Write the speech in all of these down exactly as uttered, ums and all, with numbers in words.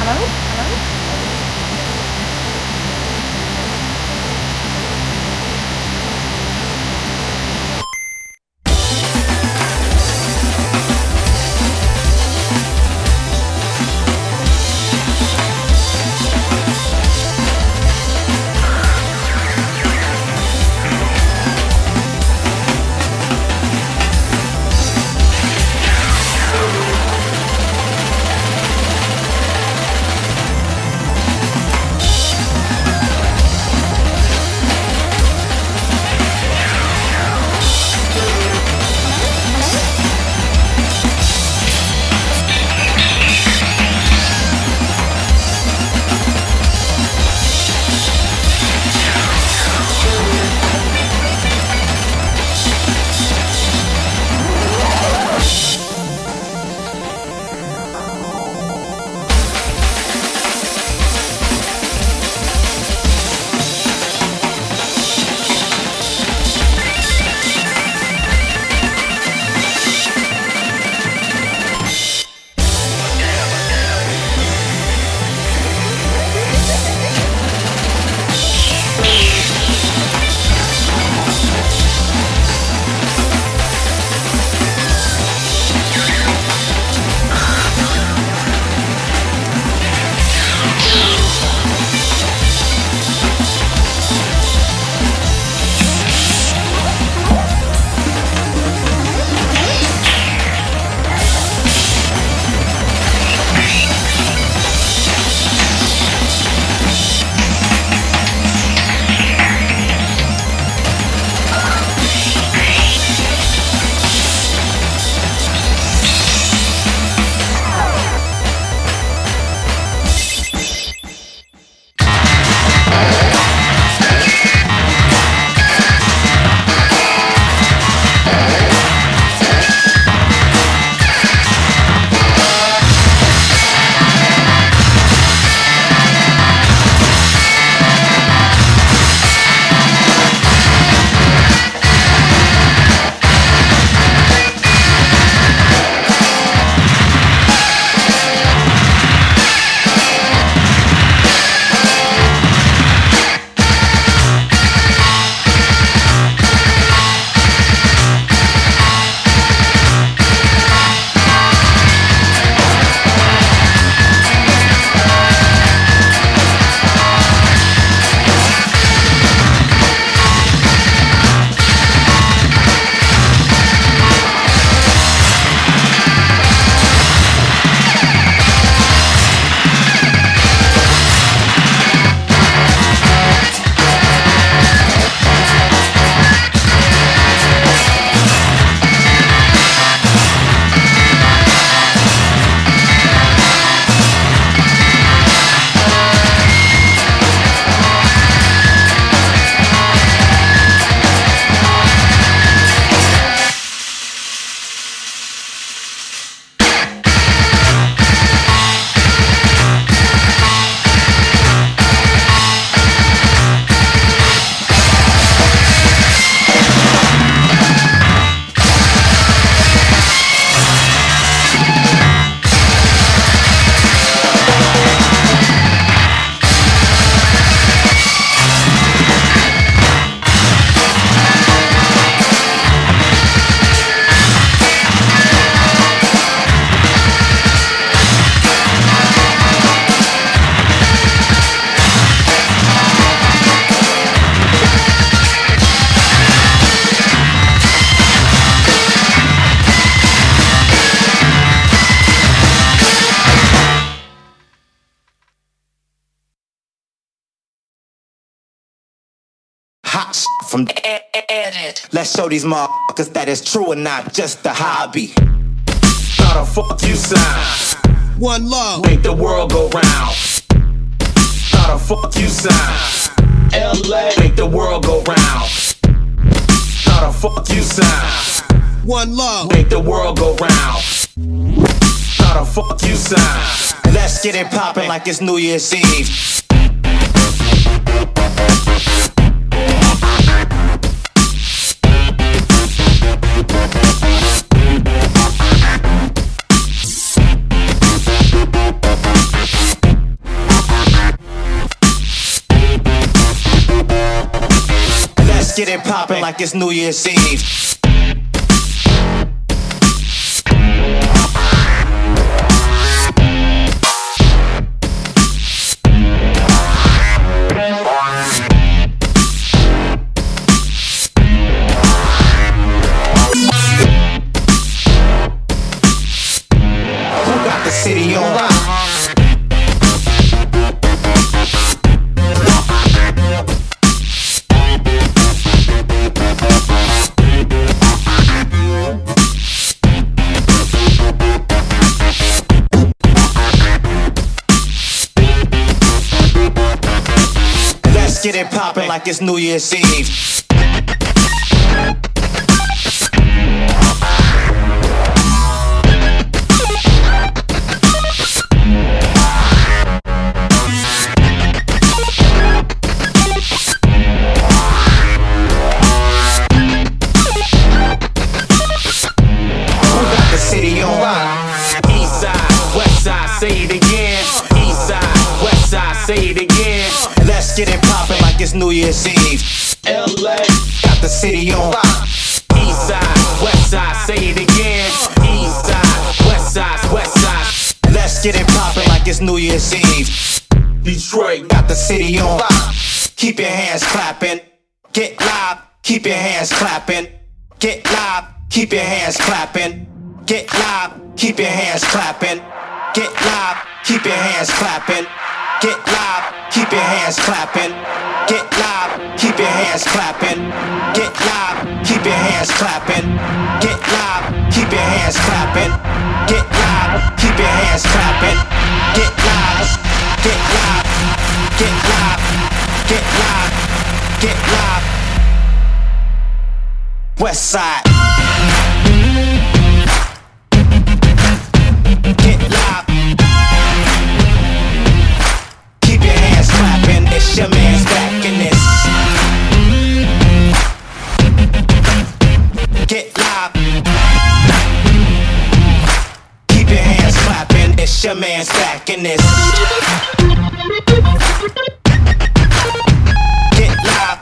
hot shit from the edit. Let's show these motherfuckers that it's true and not just a hobby. How the fuck you sound? One love. Make the world go round. How the fuck you sound? L A. Make the world go round. How the fuck you sound? One love. Make the world go round. How the fuck you sound? Let's get it poppin' like it's New Year's Eve. get it poppin' like it's New Year's Eve. City on lock. Let's get it poppin' like it's New Year's Eve. Get it poppin' like it's New Year's Eve. L A got the city on lock. East side, west side, say it again. East side, west side, west side. Let's get it poppin' like it's New Year's Eve. Detroit got the city on lock. Keep your hands clapping. Get live, keep your hands clapping. Get live, keep your hands clapping. Get live, keep your hands clapping. Get live, keep your hands clapping. Get live, keep your hands clapping. Get live, keep your hands clapping. Get live, keep your hands clapping. Get live, keep your hands clapping. Get live, keep your hands clapping. Get live, get live, get live, get live, get live. West side. Get live. It's your man's back in this. Get live. Keep your hands clapping. It's your man's back in this. Get live.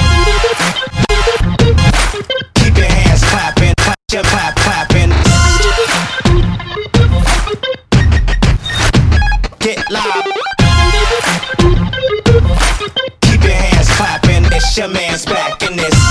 Keep your hands clapping. Clap your clap clapping. Get live. It's your man's back in this.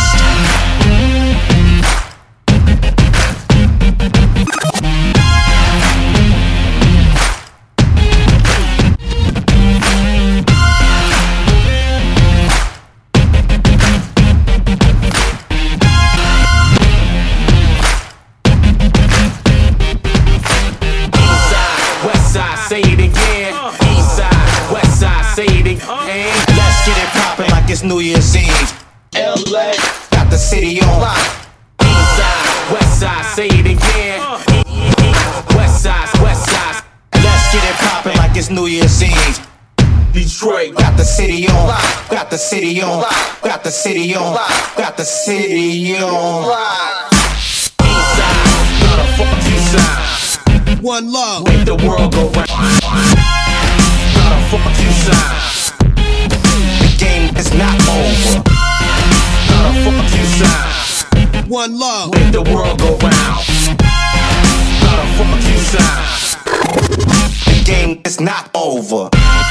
East side, west side, say it again. East side, west side, say it again. Let's get it poppin' like it's New Year's Eve. L A got the city on lock. East side, west side, say it again. West side, west side. Let's get it poppin' like it's New Year's Eve. Detroit got the city on lock. Got the city on lock. Got the city on lock. Got the city on lock. East side, how the fuck you sound? One love. Make the world go round. How the fuck you sound? The game is not over. How the fuck you sound? One love. Make the world go round. How the fuck you sound? The game is not over.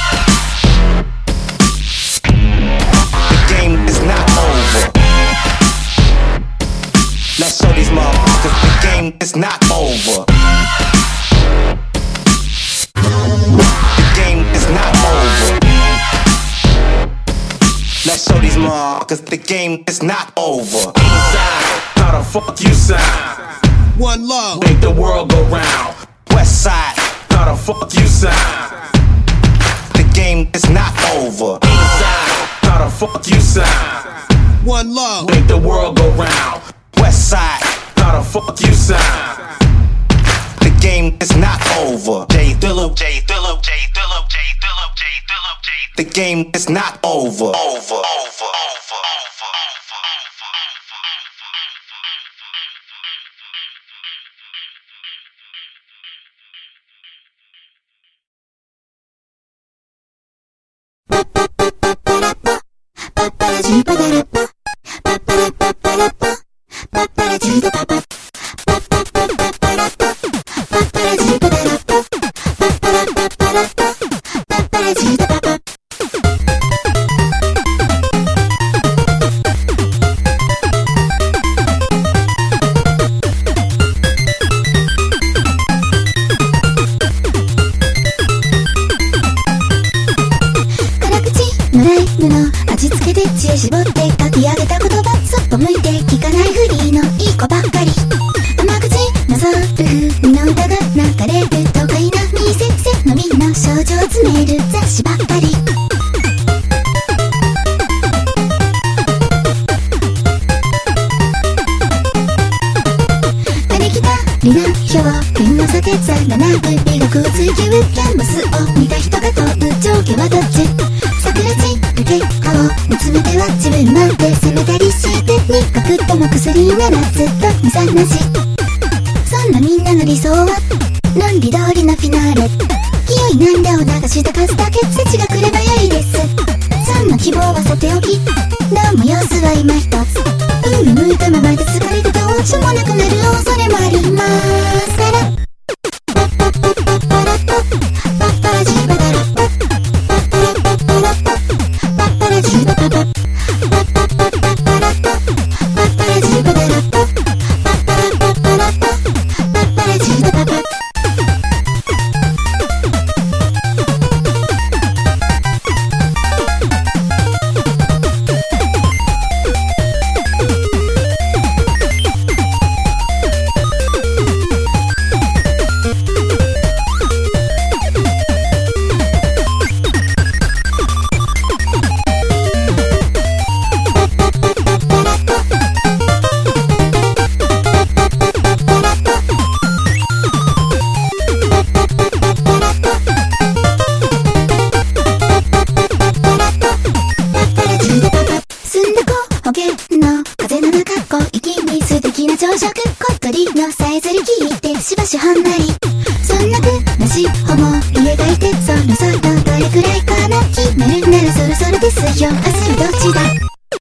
The game is not over. Let's show these motherfuckers the game is not over. The game is not over. Let's show these motherfuckers the game is not over. Eastside, how the fuck you sound? One love. Make the world go round. West side, how the fuck you sound? The game is not over. Eastside, how the fuck you sound? One love. Make the world go round. West side, how the fuck you sound? The game is not over. Jay Dilla, Jay Dilla, Jay Dilla, Jay Dilla, Jay Dilla, Jay. The game is not over. Over, over, over, over, Ba ba ba ba ba ba ba ba ba ba ba ba ba で知恵絞って書き上げた言葉、そっぽ向いて聞かないフリーのいい子ばっかり。甘口なぞる風味の歌が流れる都会なミセクセのみの症状詰める雑誌ばっかり。ありきたりな表現の避けざらなく美学を追求、キャンバスを見た人が問う上下はどっち。桜散る結果を見つめては自分まで責めたりして苦くとも薬ならずっと無産なし。そんなみんなの理想は論理通りのフィナーレ。清い涙を流した数だけ節が来れば良いです。そんな希望はさておき、どうも様子は今一つ。上向いたままで疲れてどうしようもなくなる恐れもありますから。しばしほんなりそんなくなし思い描いて、そろそろどれくらいかな、決めるならそろそろですよ。明日どっちだ。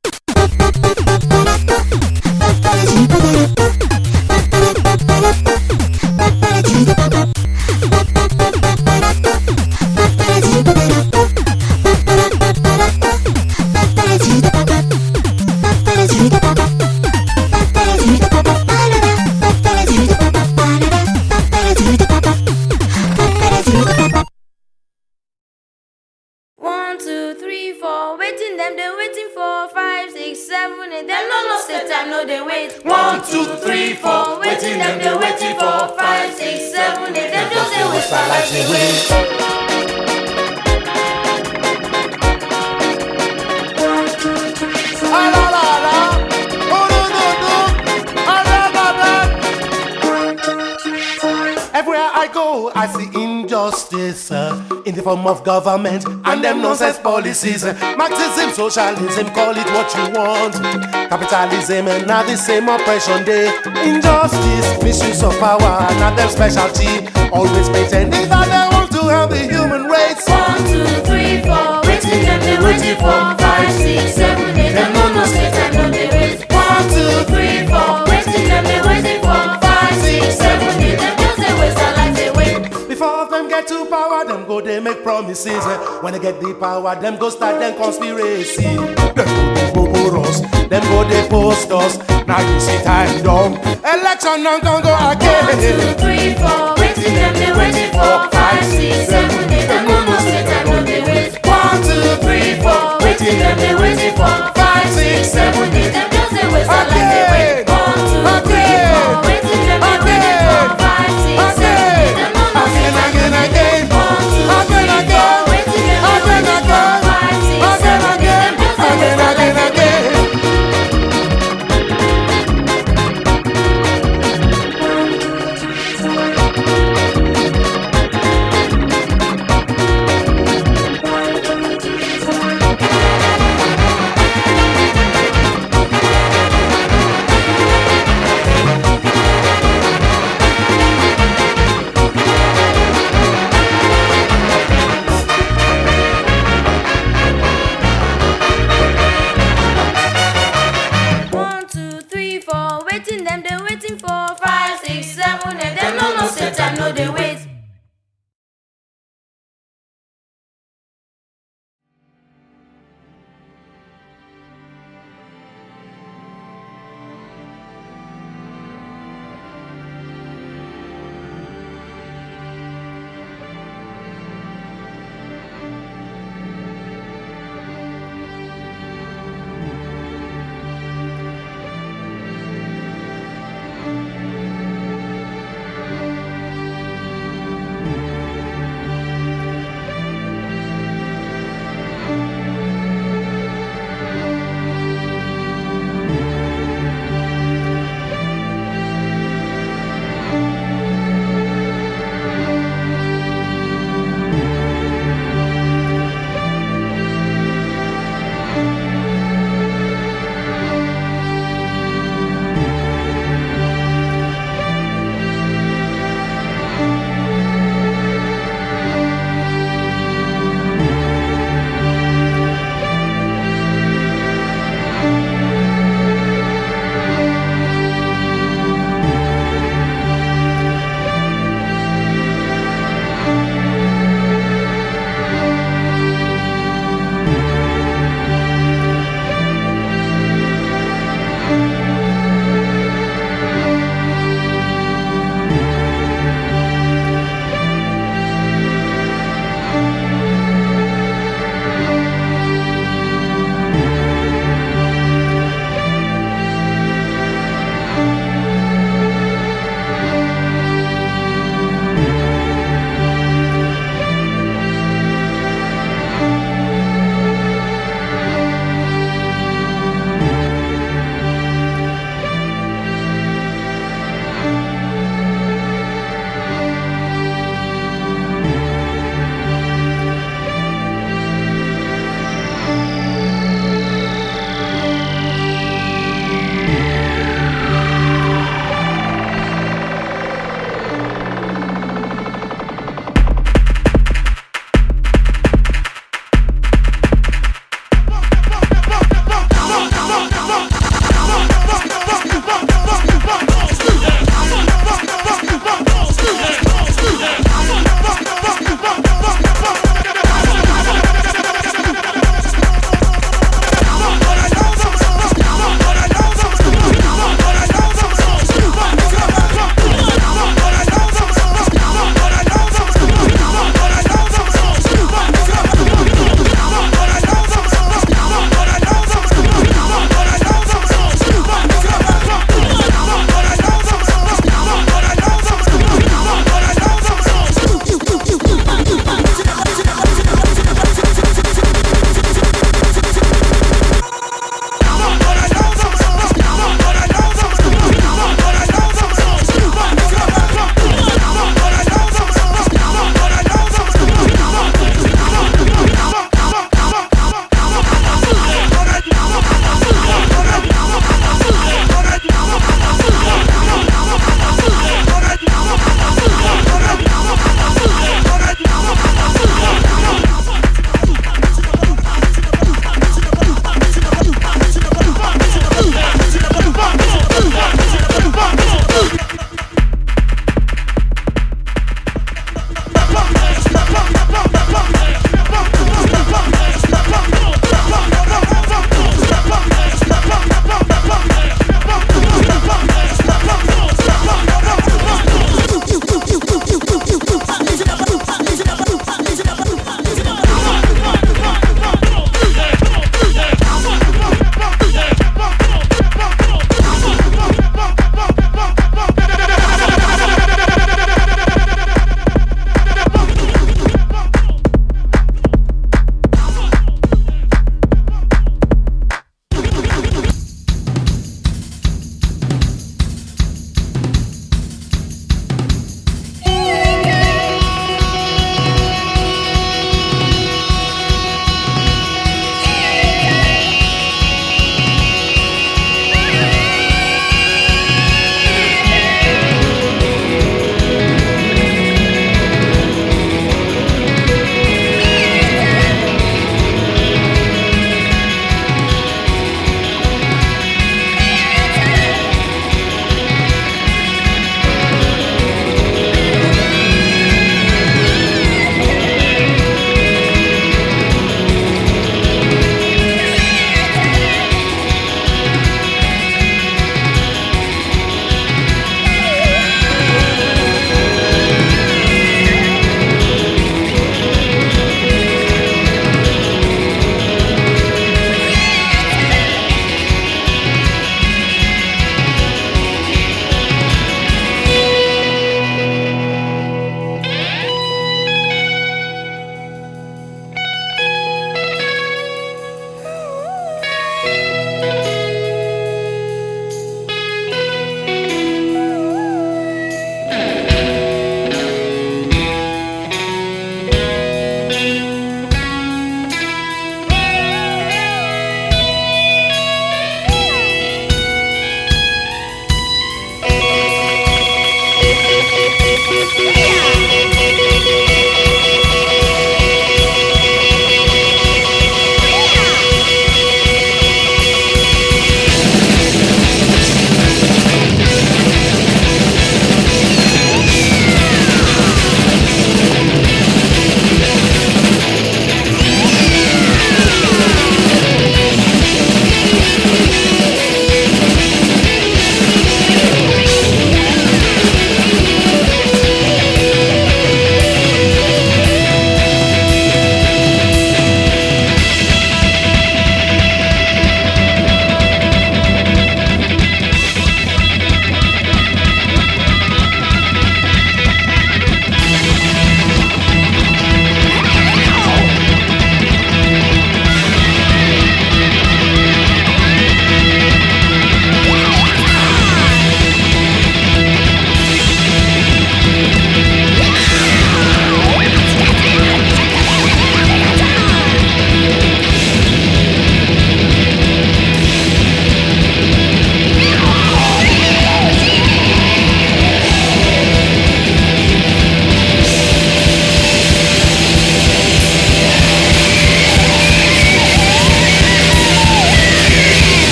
Of government and them nonsense policies, Marxism, socialism, call it what you want. Capitalism and now the same oppression day. Injustice, misuse of power, not them specialty. Always pretending that they want to help the human race. One, two, three, four, waiting them they waiting for. Five, six, seven, eight, them no no state I know they wait. One, two, three, four, waiting them they waiting for. Five, six, seven, eight, them just they waste their life they wait. Before them get to power, them go they make promises. When they get the power, them go start them conspiracy. Them go they bubble us, them go they post us. Now you see time down, election not gonna go again. One, two, three, four, waiting them they waiting for. Five, six, seven, eight, them no no state I know they wait. One, two, three, four, waiting them they waiting for. Five, six, seven, eight, them just they waste their life they wait. One, two, three, four, waiting them they waiting for. Five, six, seven, eight, them no no state I know they wait. One, two, three, four, waiting them they waiting for. Five, six, seven, eight, them just they waste their life they wait.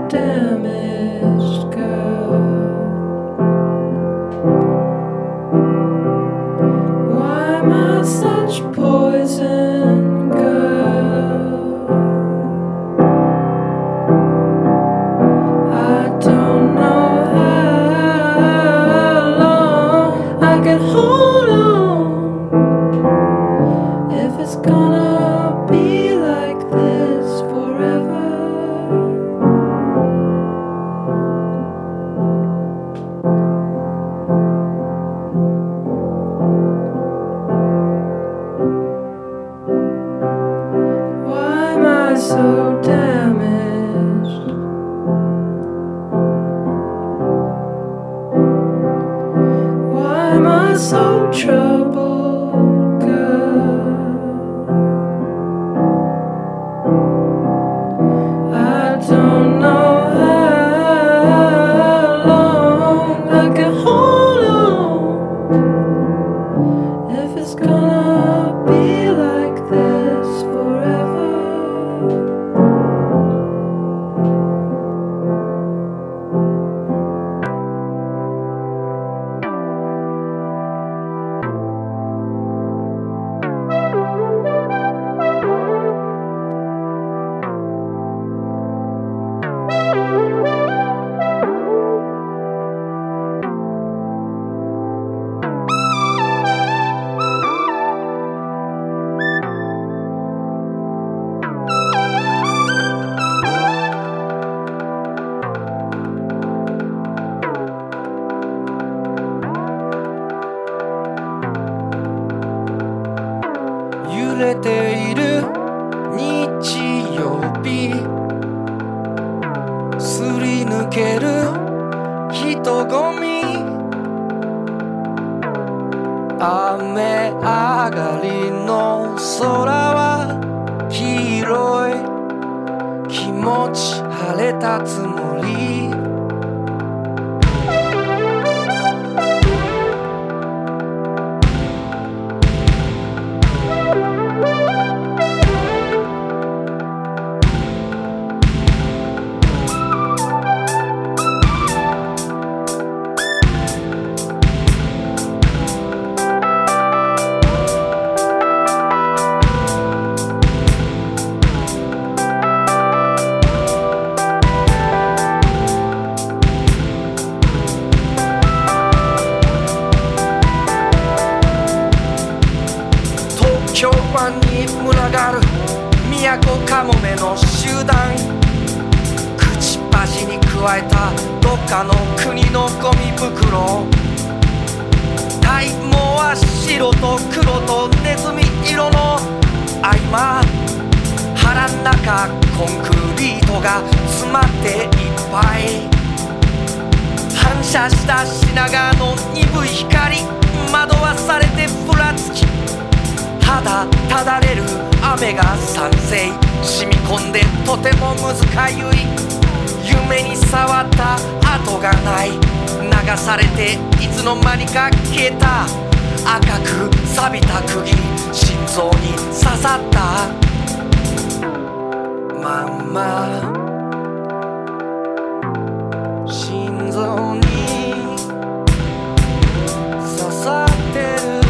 damaged, girl? Why am I such poison, girl? I don't know how long I can hold on if it's gonna be like this forever. Why am I so damaged? Why am I so troubled, girl? I don't know how long I can hold on if it's gonna be like this forever.揺れている日曜日、すり抜ける人混み、雨上がりの空は黄色い、気持ち晴れたつもり。東京湾に群がる都かもめの集団、口っ端に加えたどっかの国のゴミ袋、体毛は白と黒とネズミ色の合間、腹ん中コンクリートが詰まっていっぱい、反射した品川の鈍い光、惑わされてふらつき、ただただれる雨が酸性染み込んでとてもむずかゆい、夢に触った跡がない、流されていつの間にか消えた、赤く錆びた釘心臓に刺さったまんま、心臓に刺さってる、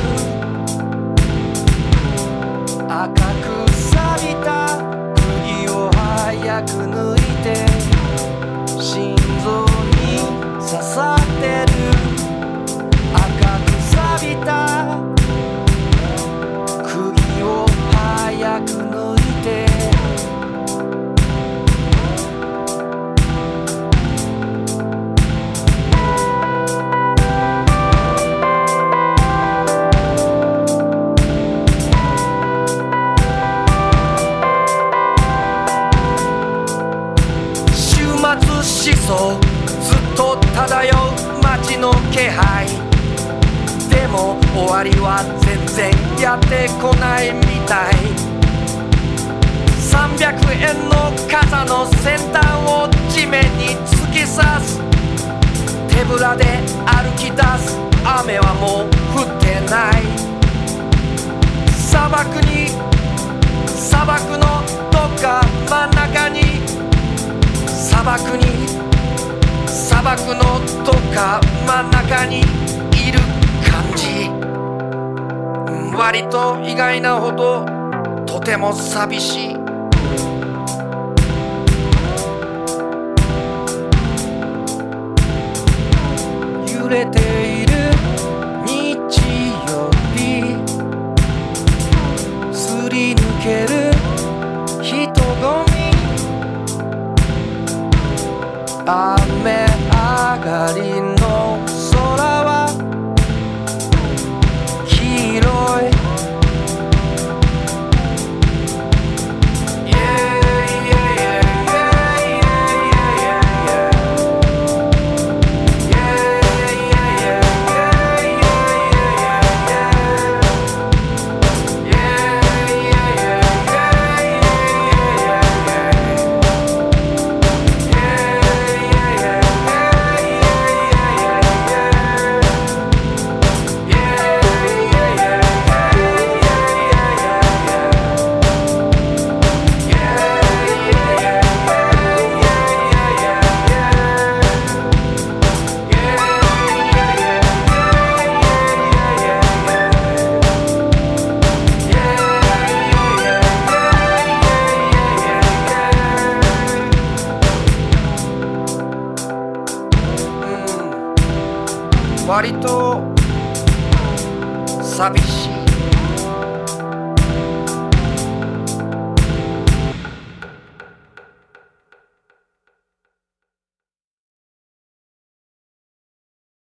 赤く錆びた釘を早く抜いて、心臓に刺さってる、赤く錆びた釘を早く抜いて、思想ずっと漂う街の気配、でも終わりは全然やってこないみたい、さんびゃくえんの傘の先端を地面に突き刺す、手ぶらで歩き出す、雨はもう降ってない、砂漠に砂漠のどっか真ん中にさ砂漠に砂漠のどっか真ん中にいる感じ、割と意外なほどとても寂しい。揺れている日曜日、すり抜ける人混み、雨上がりの空は黄色い。割と寂しい。